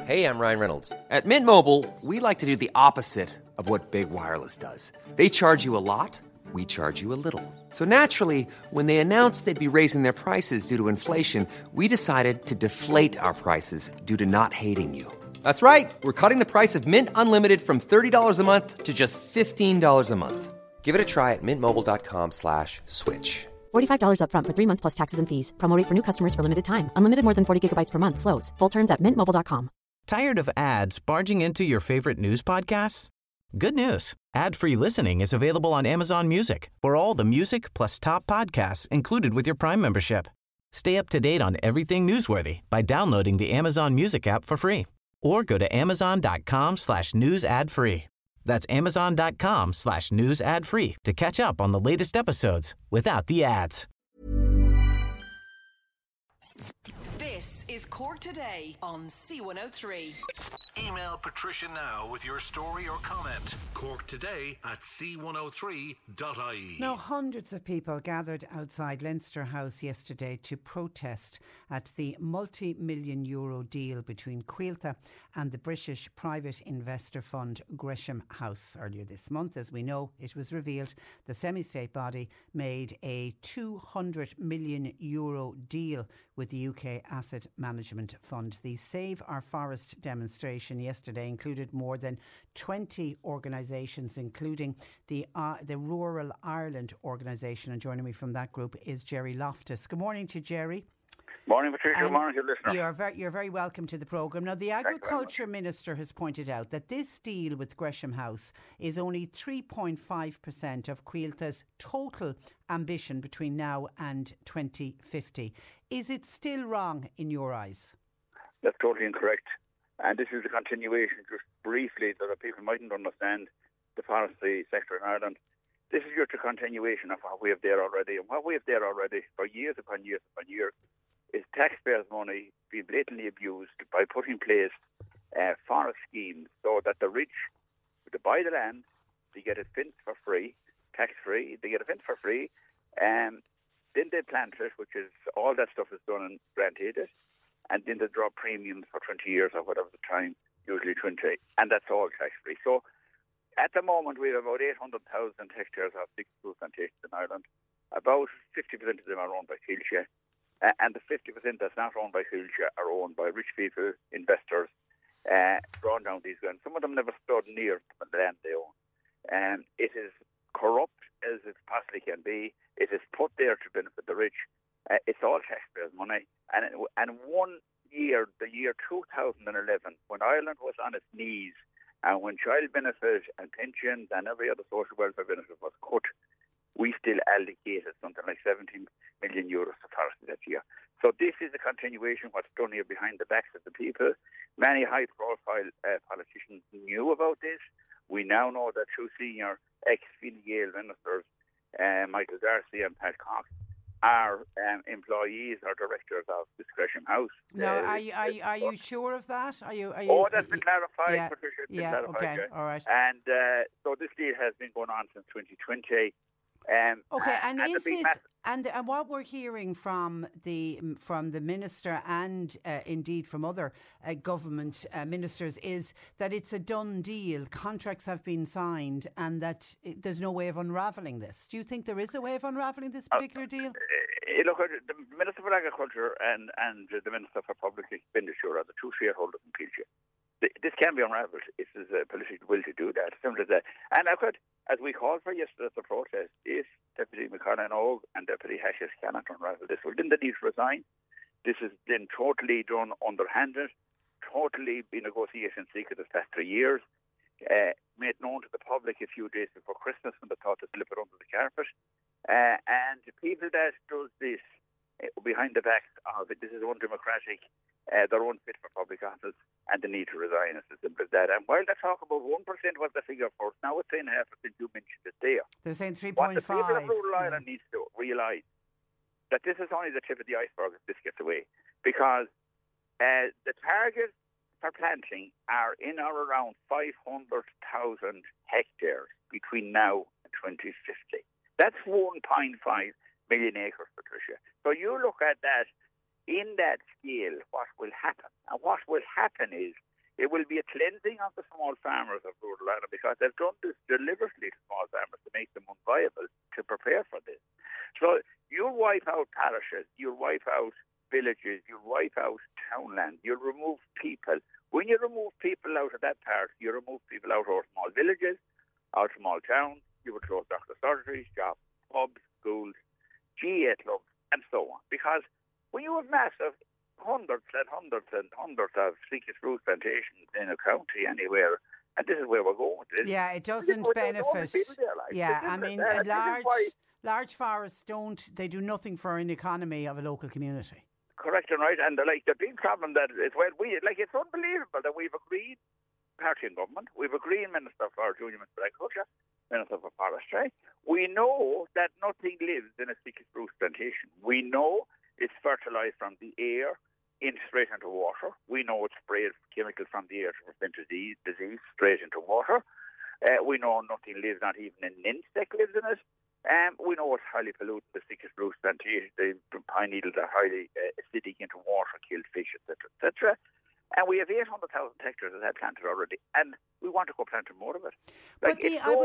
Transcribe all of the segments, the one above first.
Hey, I'm Ryan Reynolds. At Mint Mobile, we like to do the opposite of what Big Wireless does. They charge you a lot, we charge you a little. So naturally, when they announced they'd be raising their prices due to inflation, we decided to deflate our prices due to not hating you. That's right. We're cutting the price of Mint Unlimited from $30 a month to just $15 a month. Give it a try at mintmobile.com/switch. $45 up front for 3 months plus taxes and fees. Promo rate for new customers for limited time. Unlimited more than 40 gigabytes per month. Slows full terms at mintmobile.com. Tired of ads barging into your favorite news podcasts? Good news. Ad-free listening is available on Amazon Music for all the music plus top podcasts included with your Prime membership. Stay up to date on everything newsworthy by downloading the Amazon Music app for free or go to amazon.com/news ad free. That's amazon.com/news ad free to catch up on the latest episodes without the ads. This is Cork Today on C103. Email Patricia now with your story or comment. corktoday@c103.ie. Now, hundreds of people gathered outside Leinster House yesterday to protest at the multi-million euro deal between Cuilta and the British private investor fund Gresham House. Earlier this month, as we know, it was revealed the semi-state body made a €200 million deal with the UK Asset Management Fund. The Save Our Forest demonstration yesterday included more than 20 organisations, including the Rural Ireland organisation. And joining me from that group is Jerry Loftus. Good morning to you, Jerry. Morning, Patricia. Good morning to your listener. You're very welcome to the programme. Now, the Agriculture Minister has pointed out that this deal with Gresham House is only 3.5% of Cuilta's total ambition between now and 2050. Is it still wrong in your eyes? That's totally incorrect. And this is a continuation, just briefly, so that people mightn't understand the forestry sector in Ireland. This is just a continuation of what we have there already. And what we have there already for years upon years upon years is taxpayers' money being blatantly abused by putting in place forest schemes so that the rich, to buy the land, they get it fenced for free, tax-free, they get it fenced for free, then they plant it, which is, all that stuff is done and granted it, and then they draw premiums for 20 years or whatever the time, usually 20, and that's all tax-free. So at the moment we have about 800,000 hectares of big fruit plantations in Ireland. About 50% of them are owned by Coillte. And the 50% that's not owned by Coillte are owned by rich people, investors, drawn down these lands. Some of them never stood near the land they own. It is corrupt as it possibly can be. It is put there to benefit the rich. It's all taxpayers' money. And one year, the year 2011, when Ireland was on its knees and when child benefit and pensions and every other social welfare benefit was cut, we still allocated something like 17 million euros to forestry that year. So this is a continuation of what's done here behind the backs of the people. Many high-profile politicians knew about this. We now know that two senior ex-Fine Gael ministers, Michael Darcy and Pat Cox, are employees or directors of this Gresham House. Now, are you sure of that? Are you? Oh, that's been clarified, yeah, Patricia. It's been yeah, clarified, okay, all right. And so this deal has been going on since 2020. Okay, and is this and what we're hearing from the minister and indeed from other government ministers is that it's a done deal. Contracts have been signed, and that there's no way of unravelling this. Do you think there is a way of unravelling this particular deal? Look, the Minister for Agriculture and the Minister for Public Expenditure are the two shareholders in Coillte. This can be unravelled if there's a political will to do that. Simple as that. And I could, as we called for yesterday at the protest, if Deputy McConnell and Deputy Hashes cannot unravel this, well, then they need to resign. This has been totally done underhanded, totally been negotiation secret the past 3 years, made known to the public a few days before Christmas when they thought to slip it under the carpet. And the people that does this behind the backs of it, this is undemocratic, they're unfit for public office, and they need to resign. It's as simple as that. And while they talk about 1% was the figure first, now it's 3.5%. You mentioned it there. They're saying 3.5. What the people of rural Ireland needs to realise that this is only the tip of the iceberg if this gets away, because the targets for planting are in or around 500,000 hectares between now and 2050. That's 1.5 million acres, Patricia. So you look at that, in that scale, what will happen? And what will happen is It will be a cleansing of the small farmers of rural Ireland, because they've done this deliberately to small farmers to make them unviable, to prepare for this. So you'll wipe out parishes, you'll wipe out villages, you'll wipe out townland, you'll remove people. When you remove people out of that part, you remove people out of small villages, out of small towns. You would close doctor surgeries, shops, pubs, schools, GA clubs, and so on. Because when you have massive hundreds and hundreds and hundreds of citrus fruit plantations in a county anywhere, and this is where we're going with this. Yeah, it doesn't benefit. Yeah, I mean, large forests they do nothing for an economy of a local community. Correct and right, and the big problem that is when it's unbelievable that we've agreed, party in government, we've agreed Minister for Junior Minister for Agriculture, Minister for Forestry. We know that nothing lives in a citrus fruit plantation. We know it's fertilised from the air straight into water. We know it's sprayed chemicals from the air to prevent disease straight into water. We know nothing lives, not even an insect lives in it. We know it's highly polluted. The citrus fruit plantation, the pine needles are highly acidic into water, killed fish, etc., etc. And we have 800,000 hectares of that planted already, and we want to go planting more of it. But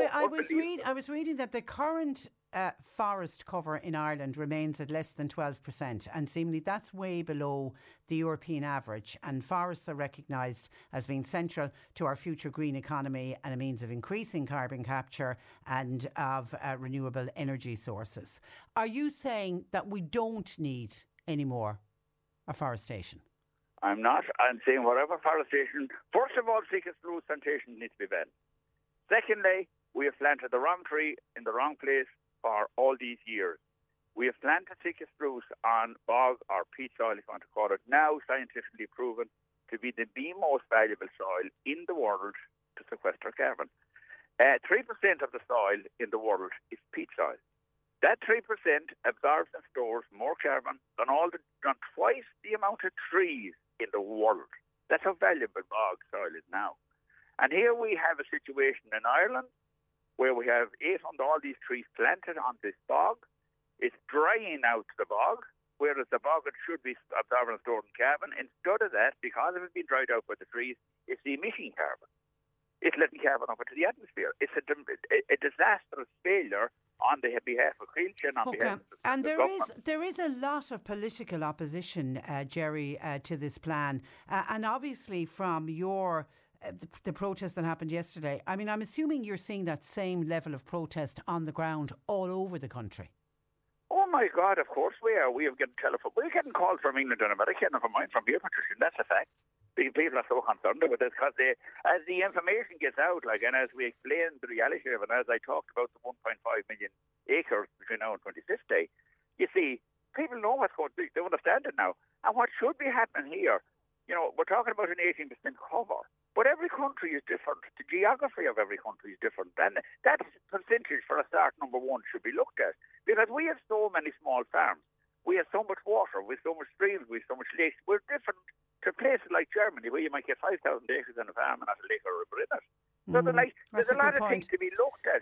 I was reading that the current forest cover in Ireland remains at less than 12%, and seemingly that's way below the European average. And forests are recognised as being central to our future green economy and a means of increasing carbon capture and of renewable energy sources. Are you saying that we don't need any more afforestation? I'm not. I'm saying whatever forestation, first of all, citrus fruit plantation needs to be banned. Secondly, we have planted the wrong tree in the wrong place for all these years. We have planted citrus fruit on bog or peat soil, if you want to call it, now scientifically proven to be the most valuable soil in the world to sequester carbon. 3% of the soil in the world is peat soil. That 3% absorbs and stores more carbon than twice the amount of trees in the world. That's how valuable bog soil is now. And here we have a situation in Ireland where we have 800 all these trees planted on this bog. It's drying out the bog, whereas the bog should be absorbing and storing carbon. Instead of that, because it has been dried out by the trees, it's emitting carbon. It's letting carbon up into the atmosphere. It's a disastrous failure on the behalf of Creelchin, on behalf of and the government. There is a lot of political opposition, Jerry, to this plan. And obviously from your the protest that happened yesterday, I mean, I'm assuming you're seeing that same level of protest on the ground all over the country. Oh my God, of course we are. We're getting calls from England and America and from mine from here, Patricia. That's a fact. People are so concerned with this because as the information gets out, and as we explained the reality of it, and as I talked about the 1.5 million acres between now and 2050, you see, people know what's going on. They understand it now. And what should be happening here, we're talking about an 18% cover, but every country is different. The geography of every country is different. And that percentage, for a start, number one, should be looked at. Because we have so many small farms. We have so much water. We have so much streams. We have so much lakes. We're different to places like Germany, where you might get 5,000 acres in a farm and not a lake or a river in it. So there's a lot of things to be looked at.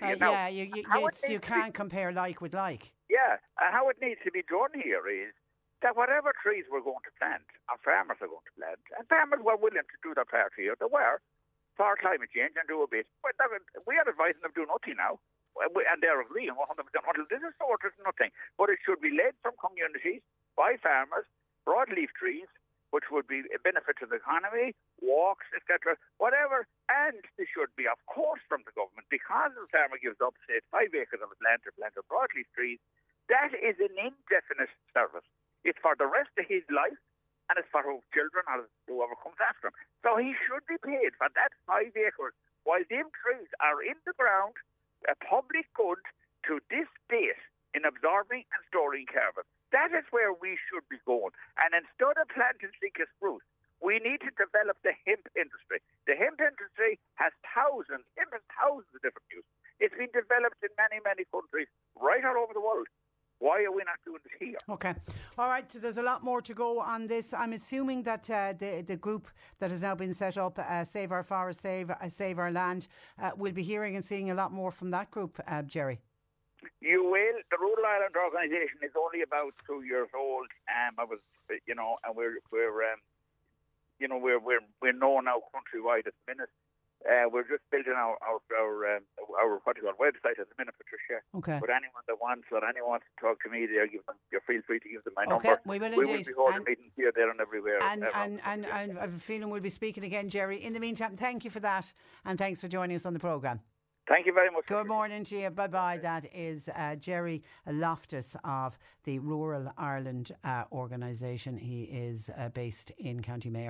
You can't compare like with like. Yeah, and how it needs to be done here is that whatever trees we're going to plant, our farmers are going to plant, and farmers were willing to do their part here. They were for climate change and do a bit. But we are advising them to do nothing now, and they're agreeing 100% until this is sorted, nothing. But it should be led from communities by farmers, broadleaf trees, which would be a benefit to the economy, walks, etc., whatever. And this should be, of course, from the government, because the farmer gives up, say, 5 acres of his land to plant broadleaf trees. That is an indefinite service. It's for the rest of his life, and it's for his children or whoever comes after him. So he should be paid for that 5 acres, while them trees are in the ground, a public good to this date in absorbing and storing carbon. That is where we should be going. And instead of planting citrus fruit, we need to develop the hemp industry. The hemp industry has thousands of different uses. It's been developed in many, many countries right all over the world. Why are we not doing it here? Okay. All right. So there's a lot more to go on this. I'm assuming that the group that has now been set up, Save Our Forest, Save Our Land, will be hearing and seeing a lot more from that group, Jerry. You will. The Rural Ireland organisation is only about 2 years old. And we're we're known now countrywide at the minute. We're just building our website at the minute, Patricia. Okay. But anyone that wants or anyone wants to talk to me, you feel free to give them my Okay, number. we will We will indeed. be holding meetings here, there, and everywhere. And I have a feeling we'll be speaking again, Jerry. In the meantime, thank you for that, and thanks for joining us on the programme. Thank you very much. Good morning to you. Bye-bye. That is Jerry Loftus of the Rural Ireland organisation. He is based in County Mayo.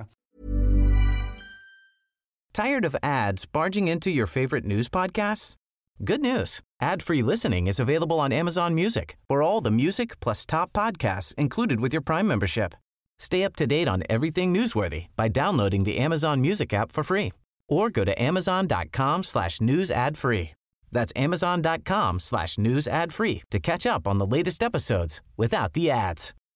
Tired of ads barging into your favorite news podcasts? Good news. Ad-free listening is available on Amazon Music for all the music plus top podcasts included with your Prime membership. Stay up to date on everything newsworthy by downloading the Amazon Music app for free or go to amazon.com/news ad free. That's amazon.com/news ad free to catch up on the latest episodes without the ads.